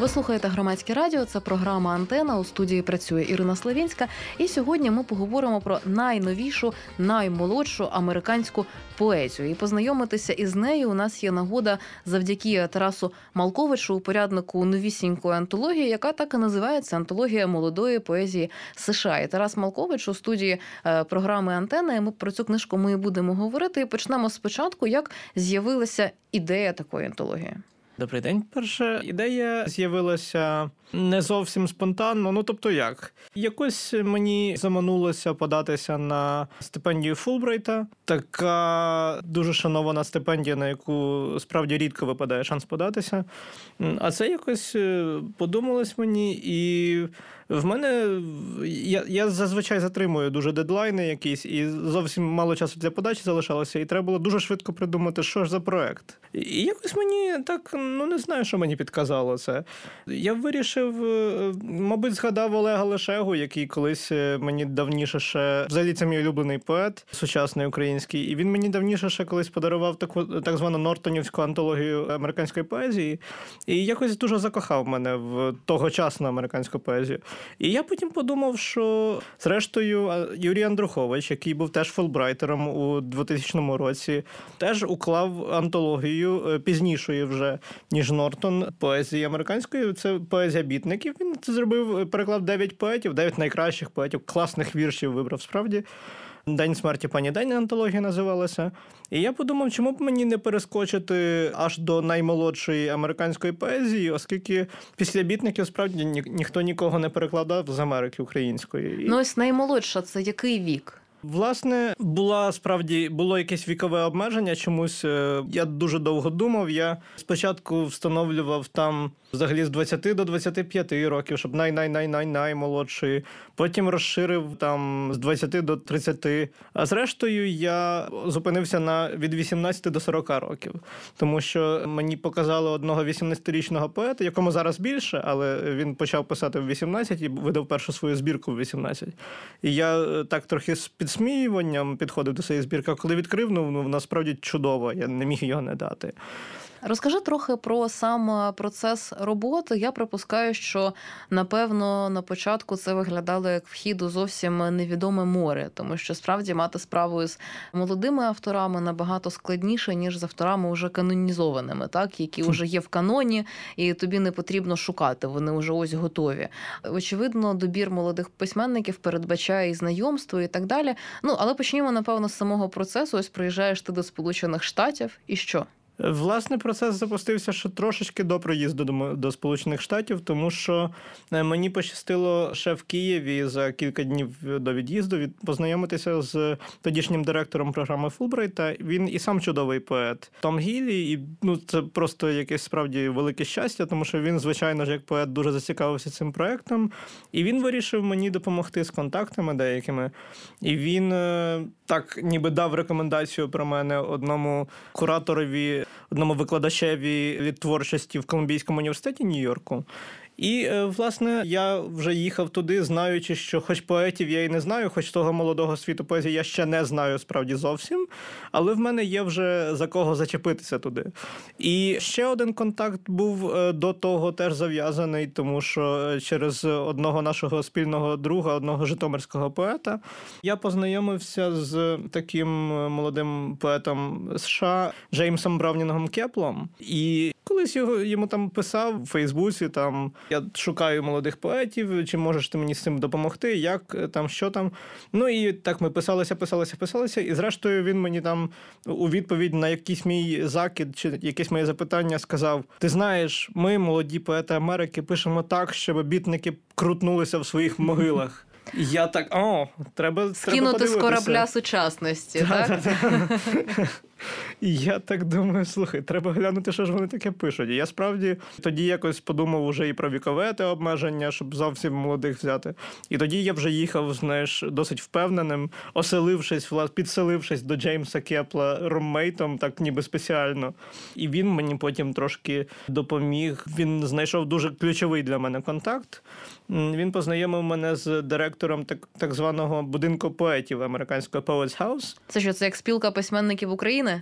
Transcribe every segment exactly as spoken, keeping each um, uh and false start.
Ви слухаєте Громадське радіо, це програма «Антена», у студії працює Ірина Славінська. І сьогодні ми поговоримо про найновішу, наймолодшу американську поезію. І познайомитися із нею у нас є нагода завдяки Тарасу Малковичу, упоряднику новісінької антології, яка так і називається «Антологія молодої поезії США». І Тарас Малкович у студії програми «Антена», і ми про цю книжку ми будемо говорити. І почнемо спочатку, як з'явилася ідея такої антології. Добрий день. Перша ідея з'явилася не зовсім спонтанно, ну тобто як? Якось мені заманулося податися на стипендію Фулбрайта. Така дуже шанована стипендія, на яку справді рідко випадає шанс податися. А це якось подумалось мені, і в мене, я, я зазвичай затримую дуже дедлайни якісь, і зовсім мало часу для подачі залишалося, і треба було дуже швидко придумати, що ж за проект. І якось мені так, ну не знаю, що мені підказало це. Я вирішив, мабуть, згадав Олега Лешегу, який колись мені давніше ще, взагалі це мій улюблений поет, сучасний український, і він мені давніше ще колись подарував таку так звану Нортонівську антологію американської поезії, і якось дуже закохав мене в тогочасну американську поезію. І я потім подумав, що, зрештою, Юрій Андрухович, який був теж фулбрайтером у двотисячному році, теж уклав антологію пізнішої вже, ніж Нортон, поезії американської. Це поезія бітників. Він це зробив, переклав дев'ять поетів, дев'ять найкращих поетів, класних віршів вибрав справді. «День смерті пані День» антологія називалася. І я подумав, чому б мені не перескочити аж до наймолодшої американської поезії, оскільки після бітників справді ні, ніхто нікого не перекладав з Америки української. Ну ось наймолодша – це який вік? Власне, була справді, було якесь вікове обмеження чомусь. Я дуже довго думав. Я спочатку встановлював там взагалі з двадцяти до двадцяти п'яти років, щоб най-най-най-най-наймолодший. Потім розширив там з двадцяти до тридцяти. А зрештою я зупинився на від вісімнадцяти до сорока років. Тому що мені показали одного вісімнадцятирічного поета, якому зараз більше, але він почав писати в вісімнадцять і видав першу свою збірку в вісімнадцять. І я так трохи з підсміюванням підходив до цієї збірки, а коли відкрив, ну, насправді чудово, я не міг його не дати. Розкажи трохи про сам процес роботи. Я припускаю, що, напевно, на початку це виглядало як вхід у зовсім невідоме море, тому що справді мати справу з молодими авторами набагато складніше, ніж з авторами вже канонізованими, так, які вже є в каноні, і тобі не потрібно шукати, вони вже ось готові. Очевидно, добір молодих письменників передбачає і знайомство, і так далі. Ну, але почнімо, напевно, з самого процесу. Ось приїжджаєш ти до Сполучених Штатів, і що? Власне, процес запустився ще трошечки до приїзду до, до Сполучених Штатів, тому що мені пощастило ще в Києві за кілька днів до від'їзду від, познайомитися з тодішнім директором програми Фулбрайта. Він і сам чудовий поет Том Гіллі, і ну, це просто якесь справді велике щастя, тому що він, звичайно ж, як поет дуже зацікавився цим проектом, і він вирішив мені допомогти з контактами деякими. І він так ніби дав рекомендацію про мене одному кураторові, одному викладачеві від творчості в Колумбійському університеті Нью-Йорку. І, власне, я вже їхав туди, знаючи, що хоч поетів я і не знаю, хоч того молодого світу поезії я ще не знаю справді зовсім, але в мене є вже за кого зачепитися туди. І ще один контакт був до того теж зав'язаний, тому що через одного нашого спільного друга, одного житомирського поета, я познайомився з таким молодим поетом США Джеймсом Браунінгом Кеплом. І колись його, йому там писав у Фейсбуці, там, я шукаю молодих поетів, чи можеш ти мені з цим допомогти, як там, що там. Ну і так ми писалися, писалися, писалися, і зрештою він мені там у відповідь на якийсь мій закид, чи якесь моє запитання сказав: ти знаєш, ми, молоді поети Америки, пишемо так, щоб бітники крутнулися в своїх могилах. Я так, о, треба, скинути треба з корабля сучасності, так? І я так думаю, слухай, треба глянути, що ж вони таке пишуть. І я справді тоді якось подумав уже і про вікове те обмеження, щоб зовсім молодих взяти. І тоді я вже їхав, знаєш, досить впевненим, оселившись, власне, підселившись до Джеймса Кепла руммейтом, так ніби спеціально. І він мені потім трошки допоміг. Він знайшов дуже ключовий для мене контакт. Він познайомив мене з директором так, так званого будинку поетів американського Poets House. Це що, це як спілка письменників України? Антони?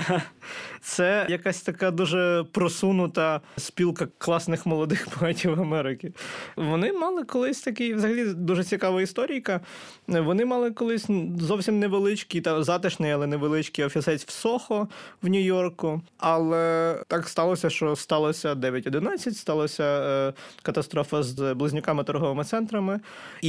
Це якась така дуже просунута спілка класних молодих поетів Америки. Вони мали колись такий, взагалі, дуже цікава історійка. Вони мали колись зовсім невеличкий, та затишний, але невеличкий офісець в Сохо в Нью-Йорку. Але так сталося, що сталося дев'ять одинадцять, сталося е, катастрофа з близнюками торговими центрами.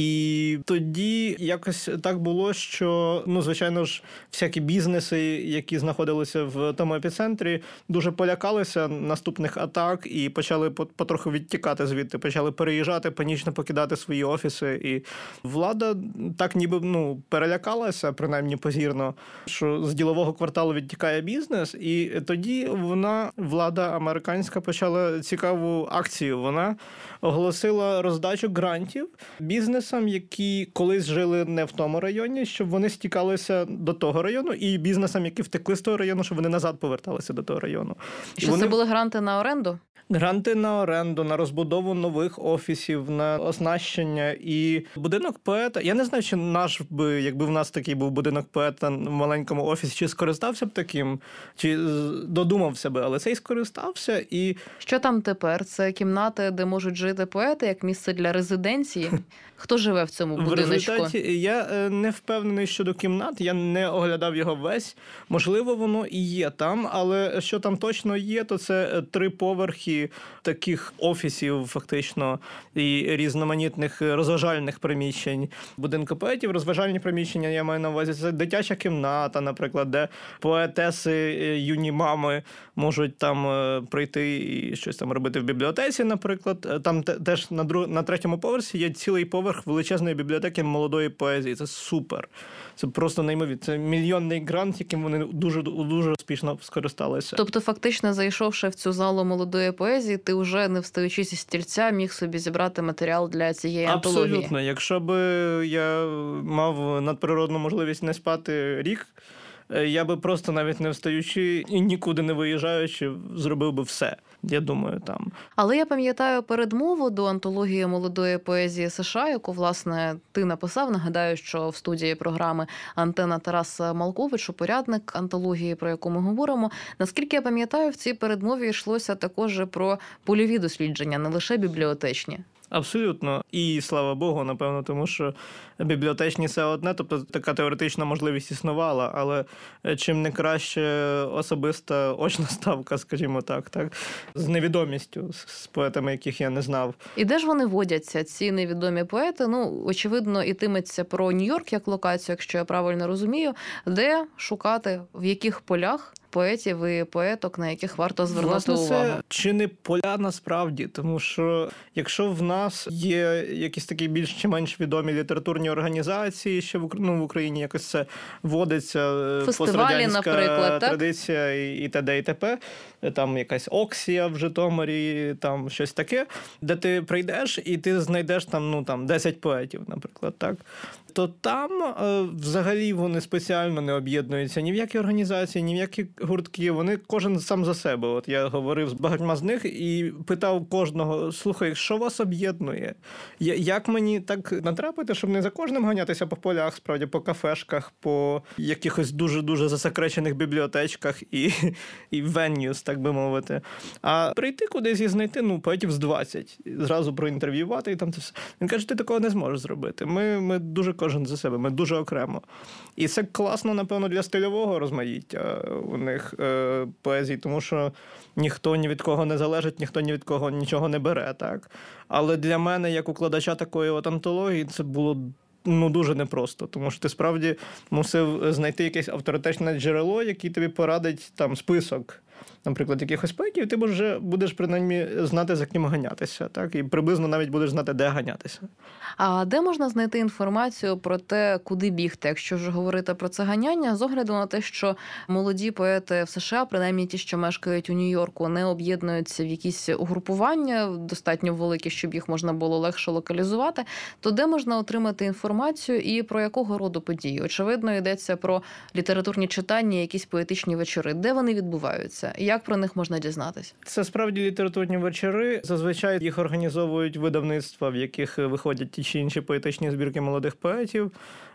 І тоді якось так було, що, ну, звичайно ж, всякі бізнеси, які знаходилися в тому епіцентрі, дуже полякалися наступних атак і почали потроху відтікати звідти, почали переїжджати, панічно покидати свої офіси. І влада так ніби, ну, перелякалася, принаймні позірно, що з ділового кварталу відтікає бізнес. І тоді вона, влада американська, почала цікаву акцію. Вона оголосила роздачу грантів бізнесам, які колись жили не в тому районі, щоб вони стікалися до того району, і бізнесам, які втекли з того району, щоб вони назад поверталися до того району. І що вони... це були гранти на оренду? Гранти на оренду, на розбудову нових офісів, на оснащення. І будинок поета, я не знаю, чи наш би, якби в нас такий був будинок поета в маленькому офісі, чи скористався б таким, чи додумався би, але цей скористався. І що там тепер? Це кімнати, де можуть жити поети, як місце для резиденції? Хто живе в цьому будиночку? В результаті я не впевнений щодо кімнат, я не оглядав його весь. Можливо, воно і є там, але що там точно є, то це три поверхи таких офісів, фактично, і різноманітних розважальних приміщень. Будинку поетів, розважальні приміщення, я маю на увазі, це дитяча кімната, наприклад, де поетеси, юні мами можуть там прийти і щось там робити в бібліотеці, наприклад. Там теж на, друг... на третьому поверсі є цілий поверх величезної бібліотеки молодої поезії. Це супер. Це просто неймовірно. Це мільйонний грант, яким вони дуже, дуже успішно скористалися. Тобто, фактично, зайшовши в цю залу молодої поезії, ти вже, не встаючи зі стільця, міг собі зібрати матеріал для цієї антології? Абсолютно. Якщо б я мав надприродну можливість не спати рік, я би просто навіть не встаючи і нікуди не виїжджаючи, зробив би все, я думаю, там. Але я пам'ятаю передмову до антології молодої поезії США, яку, власне, ти написав. Нагадаю, що в студії програми «Антена» Тарас Малкович, упорядник антології, про яку ми говоримо. Наскільки я пам'ятаю, в цій передмові йшлося також про польові дослідження, не лише бібліотечні. Абсолютно. І, слава Богу, напевно, тому що бібліотечні – це одне, тобто така теоретична можливість існувала, але чим не краще особиста очна ставка, скажімо так, так, з невідомістю, з поетами, яких я не знав. І де ж вони водяться, ці невідомі поети? Ну, очевидно, йтиметься про Нью-Йорк як локацію, якщо я правильно розумію. Де шукати, в яких полях поетів і поеток, на яких варто звернути Власне, увагу? це чи не поля насправді, тому що якщо в нас є якісь такі більш чи менш відомі літературні організації, що в, ну, в Україні якось це вводиться, фестивалі, наприклад, традиція і, і т.д. і т.п., там якась Оксія в Житомирі, там щось таке, де ти прийдеш і ти знайдеш там, ну, там десять поетів, наприклад, так, то там е, взагалі вони спеціально не об'єднуються ні в які організації, ні в які гуртки, вони кожен сам за себе. От я говорив з багатьма з них і питав кожного: слухай, що вас об'єднує? Як мені так натрапити, щоб не за кожним ганятися по полях, справді, по кафешках, по якихось дуже-дуже засекречених бібліотечках і, і venues, так би мовити, а прийти кудись і знайти, ну, поетів з двадцять, зразу проінтерв'ювати і там це все. Він каже, ти такого не зможеш зробити. Ми, ми дуже кожен за себе, ми дуже окремо. І це класно, напевно, для стильового розмаїття у них е, поезії, тому що ніхто ні від кого не залежить, ніхто ні від кого нічого не бере, так? Але для мене, як укладача такої от антології, це було, ну, дуже непросто, тому що ти справді мусив знайти якесь авторитетне джерело, яке тобі порадить там список, наприклад, якихось поетів, ти вже будеш принаймні знати, за ким ганятися, так? І приблизно навіть будеш знати, де ганятися. А де можна знайти інформацію про те, куди бігти, якщо вже говорити про це ганяння, з огляду на те, що молоді поети в США, принаймні ті, що мешкають у Нью-Йорку, не об'єднуються в якісь угрупування достатньо великі, щоб їх можна було легше локалізувати, то де можна отримати інформацію і про якого роду події? Очевидно, йдеться про літературні читання, якісь поетичні вечори. Де вони відбуваються? це? І як про них можна дізнатися? Це справді літературні вечори. Зазвичай їх організовують видавництва, в яких виходять ті чи інші поетичні збірки молодих поетів.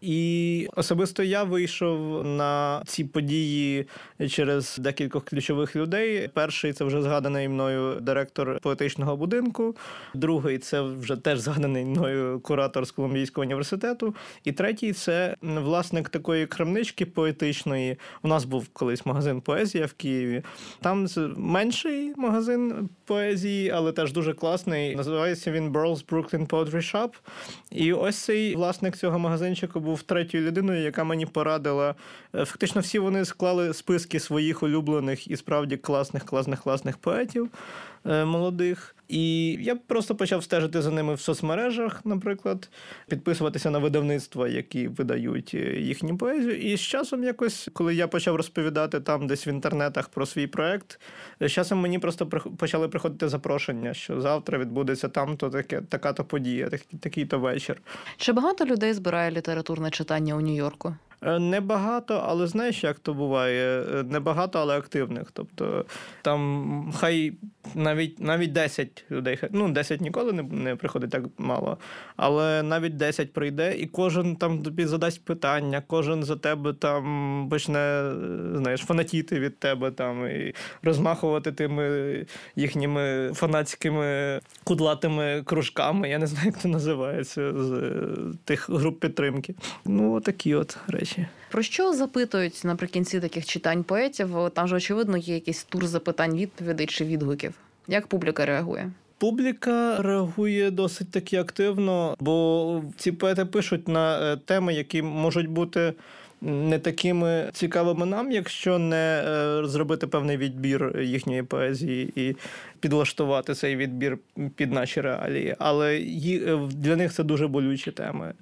І особисто я вийшов на ці події через декількох ключових людей. Перший – це вже згаданий мною директор поетичного будинку. Другий – це вже теж згаданий мною куратор з Колумбійського університету. І третій – це власник такої крамнички поетичної. У нас був колись магазин «Поезія» в Києві. Там менший магазин поезії, але теж дуже класний. Називається він Burroughs Brooklyn Poetry Shop. І ось цей власник цього магазинчику був третьою людиною, яка мені порадила. Фактично всі вони склали списки своїх улюблених і справді класних, класних, класних поетів молодих. І я просто почав стежити за ними в соцмережах, наприклад, підписуватися на видавництва, які видають їхню поезію. І з часом якось, коли я почав розповідати там десь в інтернетах про свій проект, з часом мені просто почали приходити запрошення, що завтра відбудеться там-то таке, така-то подія, такий-то вечір. Чи багато людей збирає літературне читання у Нью-Йорку? Небагато, але знаєш, як то буває? Небагато, але активних. Тобто там хай навіть, навіть десять людей, ну десять ніколи не, не приходить так мало, але навіть десять прийде, і кожен там тобі задасть питання, кожен за тебе там почне, знаєш, фанатіти від тебе там і розмахувати тими їхніми фанатськими кудлатими кружками, я не знаю, як це називається, з тих груп підтримки. Ну, такі от речі. Про що запитують наприкінці таких читань поетів? Там же, очевидно, є якийсь тур запитань, відповідей чи відгуків. Як публіка реагує? Публіка реагує досить таки активно, бо ці поети пишуть на теми, які можуть бути не такими цікавими нам, якщо не зробити певний відбір їхньої поезії і підлаштувати цей відбір під наші реалії. Але для них це дуже болючі теми.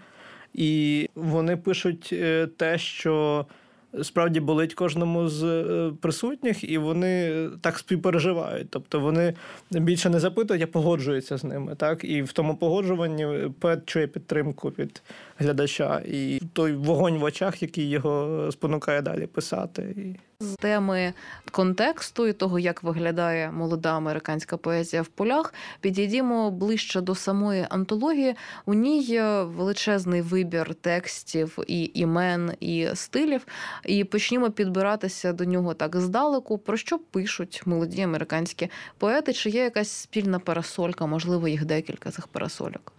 І вони пишуть те, що справді болить кожному з присутніх, і вони так співпереживають. Тобто вони більше не запитують, а погоджуються з ними. Так? І в тому погоджуванні поет чує підтримку від глядача. І той вогонь в очах, який його спонукає далі писати. З теми контексту і того, як виглядає молода американська поезія в полях, підійдімо ближче до самої антології. У ній величезний вибір текстів і імен, і стилів. І почнімо підбиратися до нього так здалеку. Про що пишуть молоді американські поети? Чи є якась спільна парасолька, можливо, їх декілька цих парасольок?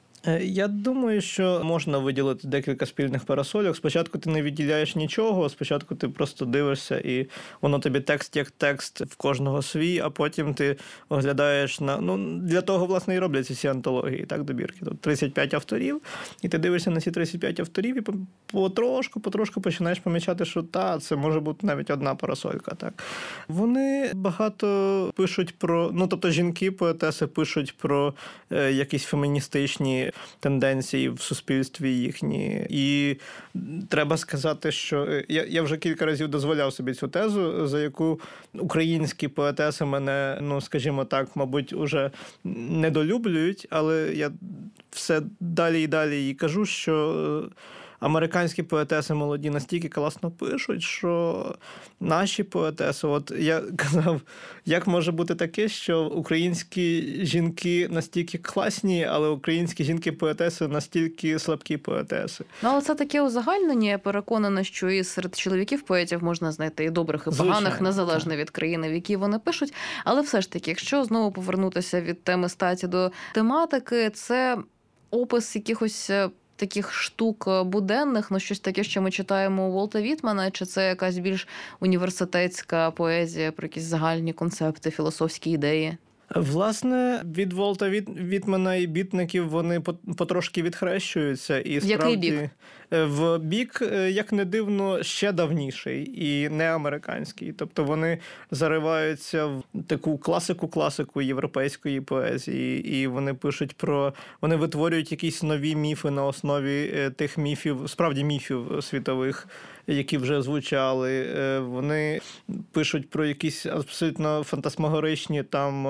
Я думаю, що можна виділити декілька спільних парасольок. Спочатку ти не відділяєш нічого, спочатку ти просто дивишся, і воно тобі текст як текст в кожного свій, а потім ти оглядаєш на... Ну, для того, власне, і робляться ці антології, так, добірки. Тут тридцять п'ять авторів, і ти дивишся на ці тридцять п'ять авторів, і потрошку, потрошку починаєш помічати, що та, це може бути навіть одна парасолька, так. Вони багато пишуть про... Ну, тобто жінки, поетеси пишуть про е, якісь феміністичні тенденції в суспільстві їхні. І треба сказати, що я, я вже кілька разів дозволяв собі цю тезу, за яку українські поетеси мене, ну, скажімо так, мабуть, уже недолюблюють, але я все далі і далі їй кажу, що американські поетеси молоді настільки класно пишуть, що наші поетеси, от я казав, як може бути таке, що українські жінки настільки класні, але українські жінки-поетеси настільки слабкі поетеси. Ну, але це таке узагальнення. Я переконана, що і серед чоловіків-поетів можна знайти і добрих, і поганих, звичайно, незалежно так. від країни, в якій вони пишуть. Але все ж таки, якщо знову повернутися від теми статі до тематики, це опис якихось таких штук буденних, ну щось таке, що ми читаємо у Волта Вітмана, чи це якась більш університетська поезія про якісь загальні концепти, філософські ідеї? Власне, від Волта Вітмана і бітників вони потрошки відхрещуються. І в який бік? В бік, як не дивно, ще давніший і не американський. Тобто вони зариваються в таку класику-класику європейської поезії, і вони пишуть про... Вони витворюють якісь нові міфи на основі тих міфів, справді міфів світових, які вже звучали. Вони пишуть про якісь абсолютно фантасмагоричні там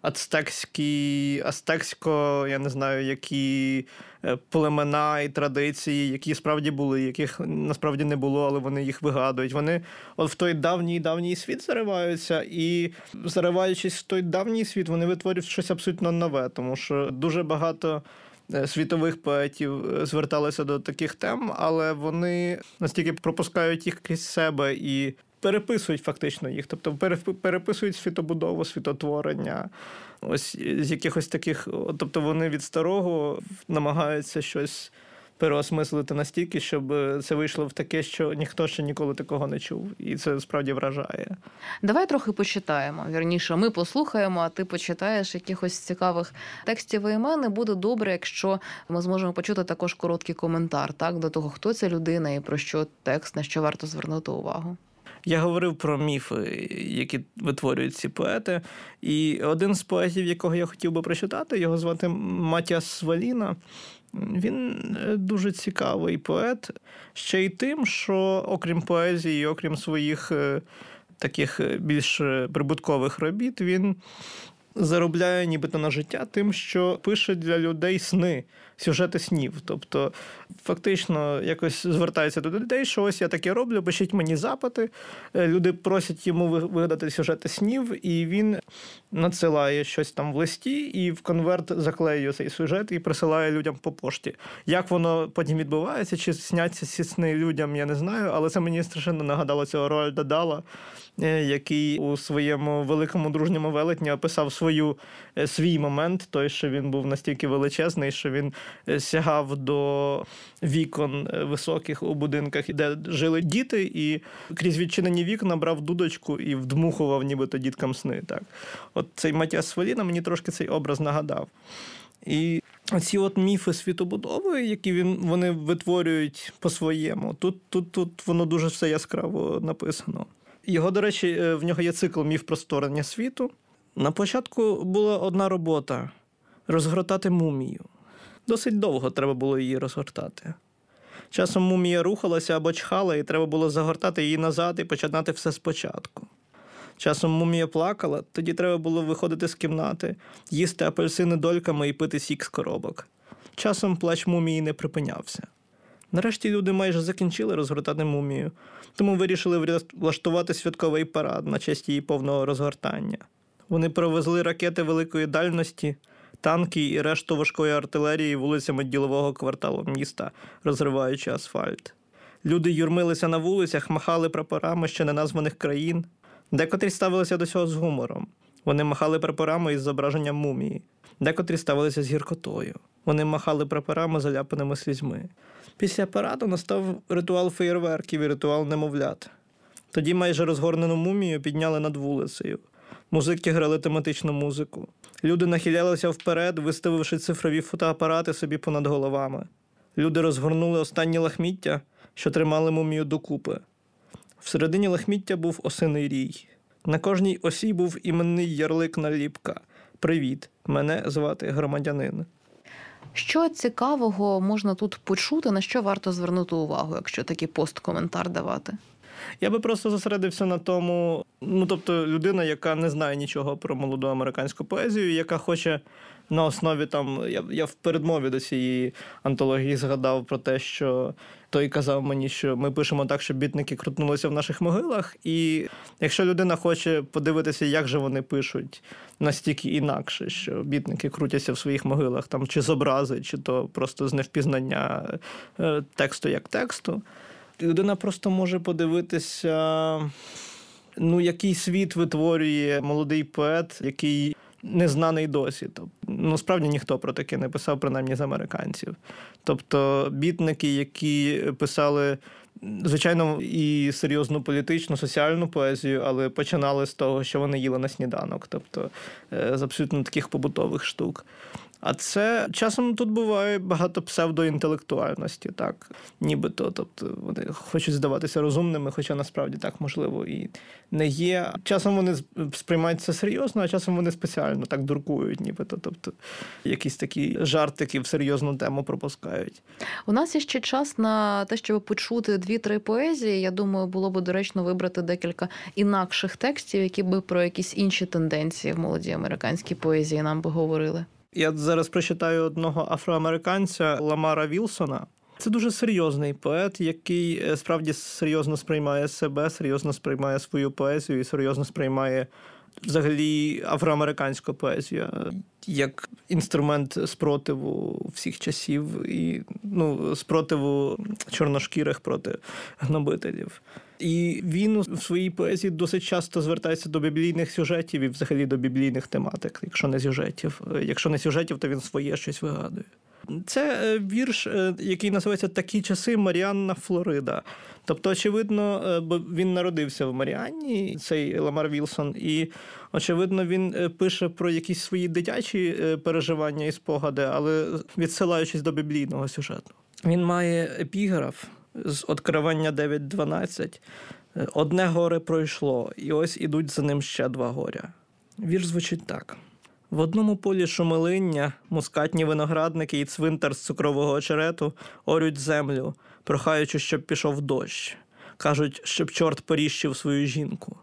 ацтекські, ацтексько, я не знаю, які племена і традиції, які справді були, яких насправді не було, але вони їх вигадують. Вони от в той давній-давній світ зариваються, і зариваючись в той давній світ, вони витворюють щось абсолютно нове, тому що дуже багато світових поетів зверталися до таких тем, але вони настільки пропускають їх крізь себе і переписують фактично їх, тобто переписують світобудову, світотворення, ось з якихось таких, тобто вони від старого намагаються щось переосмислити настільки, щоб це вийшло в таке, що ніхто ще ніколи такого не чув. І це справді вражає. Давай трохи почитаємо. Вірніше, ми послухаємо, а ти почитаєш якихось цікавих текстів і імен. І буде добре, якщо ми зможемо почути також короткий коментар, так, до того, хто ця людина і про що текст, на що варто звернути увагу. Я говорив про міфи, які витворюють ці поети. І один з поетів, якого я хотів би прочитати, його звати Матіас Сваліна. Він дуже цікавий поет, ще й тим, що окрім поезії, окрім своїх таких більш прибуткових робіт, він заробляє нібито на життя тим, що пише для людей сни, сюжети снів. Тобто фактично якось звертається до людей, що ось я таке роблю, пишіть мені запити. Люди просять йому вигадати сюжети снів, і він надсилає щось там в листі і в конверт заклеює цей сюжет і присилає людям по пошті. Як воно потім відбувається, чи сняться ці сни людям, я не знаю, але це мені страшенно нагадало цього Роальда Дала, який у своєму великому дружньому велетні описав свою, свій момент, той, що він був настільки величезний, що він сягав до вікон високих у будинках, де жили діти, і крізь відчинені вікна брав дудочку і вдмухував нібито діткам сни. Так. От цей Матіас Сваліна мені трошки цей образ нагадав. І ці от міфи світобудови, які він, вони витворюють по-своєму, тут, тут, тут воно дуже все яскраво написано. Його, до речі, в нього є цикл «Міф про створення світу». На початку була одна робота – розгортати мумію. Досить довго треба було її розгортати. Часом мумія рухалася або чхала, і треба було загортати її назад і починати все спочатку. Часом мумія плакала, тоді треба було виходити з кімнати, їсти апельсини дольками і пити сік з коробок. Часом плач мумії не припинявся. Нарешті люди майже закінчили розгортати мумію, тому вирішили влаштувати святковий парад на честь її повного розгортання. Вони провезли ракети великої дальності, танки і решту важкої артилерії вулицями ділового кварталу міста, розриваючи асфальт. Люди юрмилися на вулицях, махали прапорами ще неназваних країн. Декотрі ставилися до цього з гумором. Вони махали прапорами із зображенням мумії. Декотрі ставилися з гіркотою. Вони махали прапорами, заляпаними слізьми. Після параду настав ритуал феєрверків і ритуал немовлят. Тоді майже розгорнену мумію підняли над вулицею. Музики грали тематичну музику. Люди нахилялися вперед, виставивши цифрові фотоапарати собі понад головами. Люди розгорнули останні лахміття, що тримали мумію докупи. Всередині лахміття був осиний рій. На кожній осі був іменний ярлик-наліпка. «Привіт, мене звати громадянин». Що цікавого можна тут почути, на що варто звернути увагу, якщо такий пост-коментар давати? Я би просто зосередився на тому, ну, тобто людина, яка не знає нічого про молоду американську поезію, яка хоче на основі там, я, я в передмові до цієї антології згадав про те, що той казав мені, що ми пишемо так, щоб бітники крутнулися в наших могилах, і якщо людина хоче подивитися, як же вони пишуть настільки інакше, що бітники крутяться в своїх могилах, там, чи з образи, чи то просто з невпізнання тексту як тексту, людина просто може подивитися, ну, який світ витворює молодий поет, який незнаний досі. Ну, справді ніхто про таке не писав, принаймні з американців. Тобто бітники, які писали, звичайно, і серйозну політичну, соціальну поезію, але починали з того, що вони їли на сніданок, тобто з абсолютно таких побутових штук. А це часом тут буває багато псевдоінтелектуальності, так, нібито, тобто вони хочуть здаватися розумними, хоча насправді так, можливо, і не є. Часом вони сприймають це серйозно, а часом вони спеціально так дуркують, нібито, тобто якісь такі жартики в серйозну тему пропускають. У нас є ще час на те, щоб почути дві-три поезії. Я думаю, було б доречно вибрати декілька інакших текстів, які би про якісь інші тенденції в молодій американській поезії нам би говорили. Я зараз прочитаю одного афроамериканця Ламара Вілсона. Це дуже серйозний поет, який справді серйозно сприймає себе, серйозно сприймає свою поезію і серйозно сприймає взагалі афроамериканську поезію як інструмент спротиву всіх часів і ну, спротиву чорношкірих проти гнобителів. І він у своїй поезії досить часто звертається до біблійних сюжетів і взагалі до біблійних тематик, якщо не сюжетів. Якщо не сюжетів, то він своє щось вигадує. Це вірш, який називається «Такі часи. Маріанна, Флорида». Тобто, очевидно, бо він народився в Маріанні, цей Ламар Вілсон, і, очевидно, він пише про якісь свої дитячі переживання і спогади, але відсилаючись до біблійного сюжету. Він має епіграф з Откровення дев'ять дванадцять. «Одне горе пройшло, і ось ідуть за ним ще два горя». Вірш звучить так. В одному полі шумелиння, мускатні виноградники і цвинтар з цукрового очерету орють землю, прохаючи, щоб пішов дощ. Кажуть, щоб чорт поріщив свою жінку.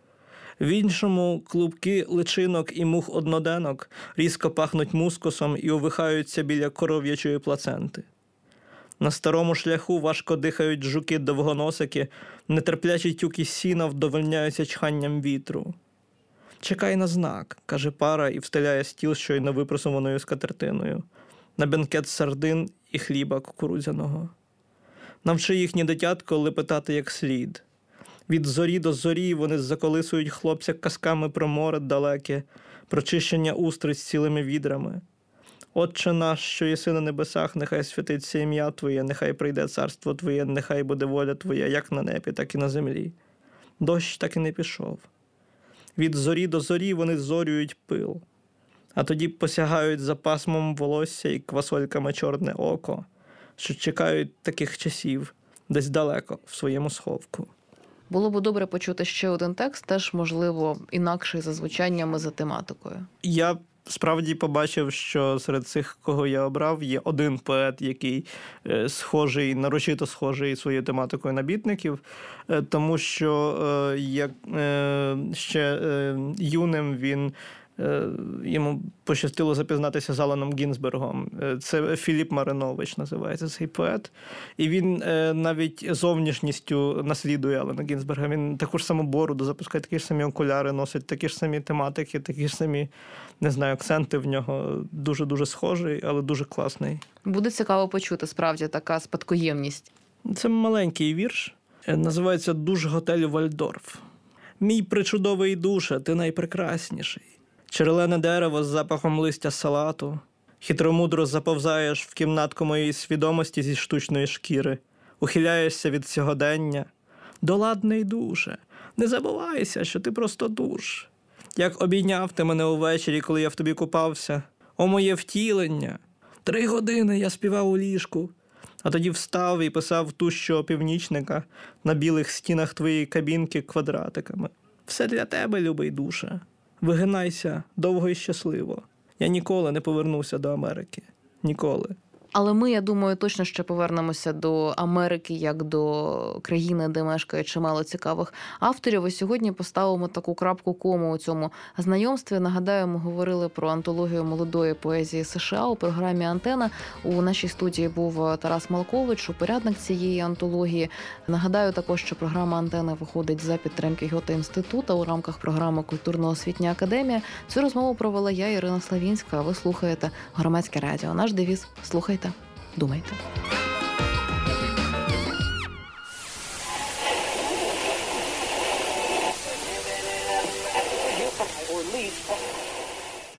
В іншому клубки личинок і мух одноденок різко пахнуть мускусом і увихаються біля коров'ячої плаценти. На старому шляху важко дихають жуки-довгоносики, нетерплячі тюки сіна вдовольняються чханням вітру. «Чекай на знак», – каже пара і встеляє стіл щойно випросуваною скатертиною. На бенкет сардин і хліба кукурудзяного. Навчи їхнє дитятко лепетати як слід. Від зорі до зорі вони заколисують хлопця казками про море далеке, про чищення устриць цілими відрами. Отче наш, що єси на небесах, нехай святиться ім'я Твоє, нехай прийде царство Твоє, нехай буде воля Твоя, як на небі, так і на землі. Дощ так і не пішов. Від зорі до зорі вони зорюють пил, а тоді посягають за пасмом волосся і квасольками чорне око, що чекають таких часів десь далеко в своєму сховку. Було б добре почути ще один текст, теж, можливо, інакший за звучаннями, за тематикою. Я справді побачив, що серед цих, кого я обрав, є один поет, який схожий, нарочито схожий своєю тематикою на бітників, тому що як ще юним він йому пощастило запізнатися з Аланом Гінзбергом. Це Філіп Маринович називається цей поет. І він навіть зовнішністю наслідує Алана Гінзберга. Він таку ж саму бороду запускає, такі ж самі окуляри носить, такі ж самі тематики, такі ж самі, не знаю, акценти в нього. Дуже-дуже схожий, але дуже класний. Буде цікаво почути, справді, така спадкоємність. Це маленький вірш. Називається «Душ готель Вальдорф». «Мій причудовий душе, ти найпрекрасніший. Черелене дерево з запахом листя салату. Хитромудро заповзаєш в кімнатку моєї свідомості зі штучної шкіри. Ухиляєшся від сьогодення. Доладний душе, не забувайся, що ти просто душ. Як обійняв ти мене увечері, коли я в тобі купався. О, моє втілення! Три години я співав у ліжку. А тоді встав і писав тущого північника на білих стінах твоєї кабінки квадратиками. Все для тебе, любий душе. Вигинайся довго і щасливо. Я ніколи не повернуся до Америки. Ніколи. Але ми, я думаю, точно ще повернемося до Америки, як до країни, де мешкає чимало цікавих авторів. І сьогодні поставимо таку крапку кому у цьому знайомстві. Нагадаю, ми говорили про антологію молодої поезії США у програмі «Антена». У нашій студії був Тарас Малкович, упорядник цієї антології. Нагадаю також, що програма «Антена» виходить за підтримки Гьоте-інституту у рамках програми «Культурно-освітня академія». Цю розмову провела я, Ірина Славінська. Ви слухаєте Громадське радіо. Наш девіз – слухайте. Думайте.